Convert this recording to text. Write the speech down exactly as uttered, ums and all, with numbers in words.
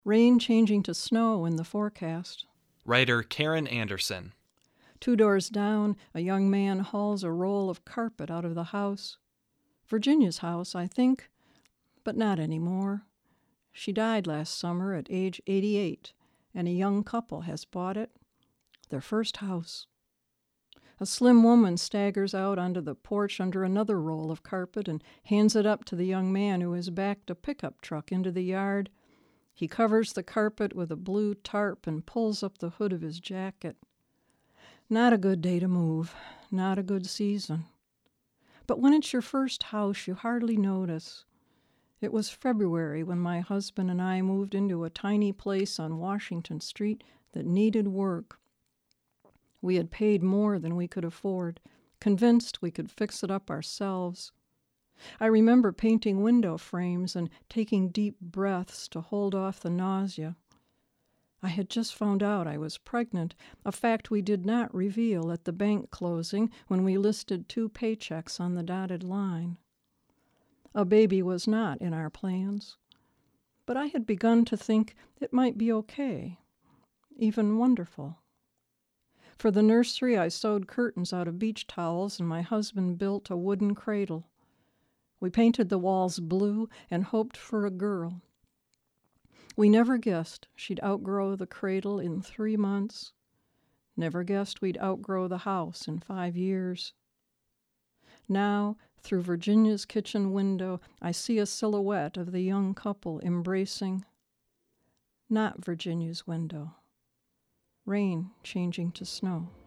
Rain changing to snow in the forecast. Writer Karen Anderson. Two doors down, a young man hauls a roll of carpet out of the house. Virginia's house, I think, but not anymore. She died last summer at age eighty-eight, and a young couple has bought it. Their first house. A slim woman staggers out onto the porch under another roll of carpet and hands it up to the young man who has backed a pickup truck into the yard. He covers the carpet with a blue tarp and pulls up the hood of his jacket. Not a good day to move, not a good season. But when it's your first house, you hardly notice. It was February when my husband and I moved into a tiny place on Washington Street that needed work. We had paid more than we could afford, convinced we could fix it up ourselves. I remember painting window frames and taking deep breaths to hold off the nausea. I had just found out I was pregnant, a fact we did not reveal at the bank closing when we listed two paychecks on the dotted line. A baby was not in our plans, but I had begun to think it might be okay, even wonderful. For the nursery, I sewed curtains out of beach towels, and my husband built a wooden cradle. We painted the walls blue and hoped for a girl. We never guessed she'd outgrow the cradle in three months. Never guessed we'd outgrow the house in five years. Now, through Virginia's kitchen window, I see a silhouette of the young couple embracing. Not Virginia's window. Rain changing to snow.